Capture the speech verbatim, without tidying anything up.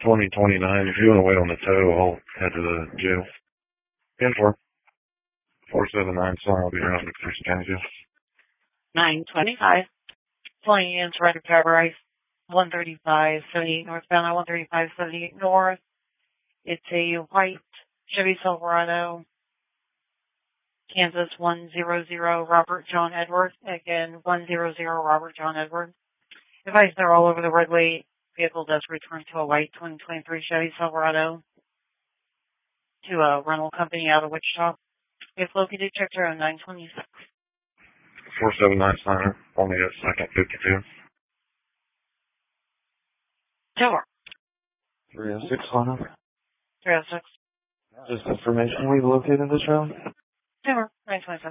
twenty twenty-nine. If you want to wait on the tow, I'll head to the jail. ten four. four seven nine, sorry, I'll be around the Christian County Jail. nine twenty-five. Flying in Surrender Cabaret, one thirty-five seventy-eight northbound, I one thirty-five seventy-eight north. It's a white Chevy Silverado, Kansas one hundred, Robert John Edwards. Again, one hundred, Robert John Edwards. Advice they're all over the roadway. Vehicle does return to a white twenty twenty-three Chevy Silverado to a rental company out of Wichita. If located, check around nine twenty-six. four seven nine Signer, only at second fifty-two. Tower. three oh six Signer. three oh six. Just information, we've located this round. Tower, nine twenty-seven.